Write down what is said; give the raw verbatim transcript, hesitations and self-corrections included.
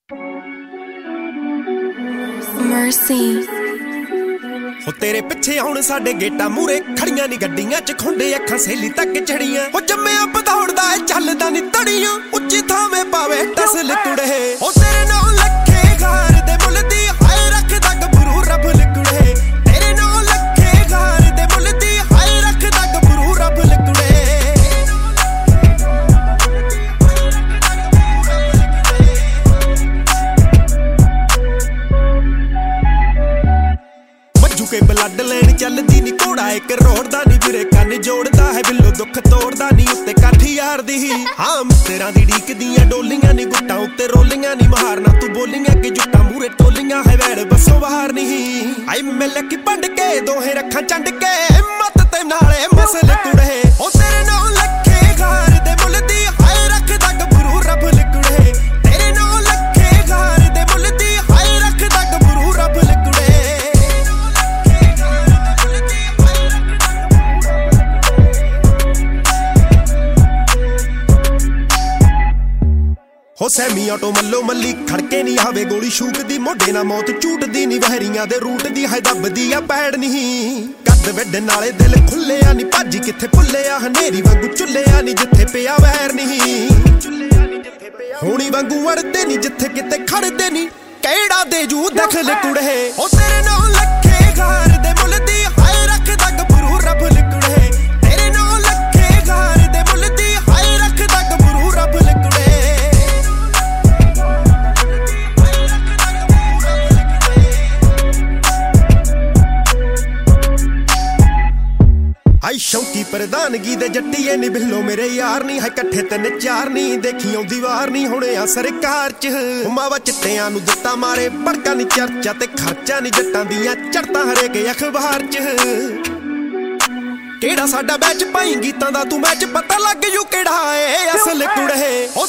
Mercy हो तेरे पिछे आउण साडे गेटा मूरे खड़ियां नी गड्डियां च खुंडे अखां सहेली तक चढ़ियां हो जम्मिया पदौड़दा ऐ चलदा नी तड़ियां उच्ची थावें पावे टसल कुड़े हो तेरे नाल लखे घार दे मुल दी हाय रखदा गबरू रब लिकुड़े तेरे नाल लखे घार दे मुल दी हाय रखदा गबरू रब लिकुड़े के ब्लड लैन चलदी नी घोड़ा एक रोड़दा नी वीरे कन जोड़दा है बिल्लो दुख तोड़दा नी उत्ते काठी यार दी हां मित्तरां दी ढीकदियां डोलियां नी गुट्टां उत्ते रोलियां नी मारना तू बोलियां कि जुट्टा मूरे टोलियां है वैड़ बसों बाहर नहीं आई मिल की पंड के दोहे रखां चंड के हिम्मत ते नाले मसल कुड़े ओ तेरे नाल लखे घार दे मुल दी हाय रखदा गबरू रब लिकुड़े तेरे नाल लखे घार दे मुल दी हाय रखदा गबरू रब लिकुड़े हो सैमी ऑटो मल्लो मल्ली खड़के नी आवे गोली शूकदी मोढे ना मौत झूटदी नी वहरियां दे रूट दी है दबदी आ पैड़ नहीं कद वड्डे नाले दिल खुले आ नी भाजी किथे भुल्ले आ हनेरी वांगू चुल्ले आ नी जिथे पिया वैर नहीं होनी वांगू अड़दे नी जिथे किते खड़दे नी केड़ा दे जू दखल कुड़े ओ तेरे नाल लखे घार दे मुल दी हाय रखदा गबरू रब लिकुड़े तेरे नाल लखे घार दे मुल दी हाय रखदा गबरू रब लिकुड़े आई शौकी प्रधानगी दे जट्टीए नी बिल्लो मेरे यार नी है कट्ठे तिन चार नी देखी आउंदी वार नी हुणे आ सरकार च मावा चिट्टियां नू दित्ता मारे भड़का नी चर्चा ते खर्चा नी जट्टां दियां चढ़तां हरेक अखबार च केड़ा साडा बैच पाई गीतां दा तू मैच पता लग जू केड़ा ए असल कुड़े ओ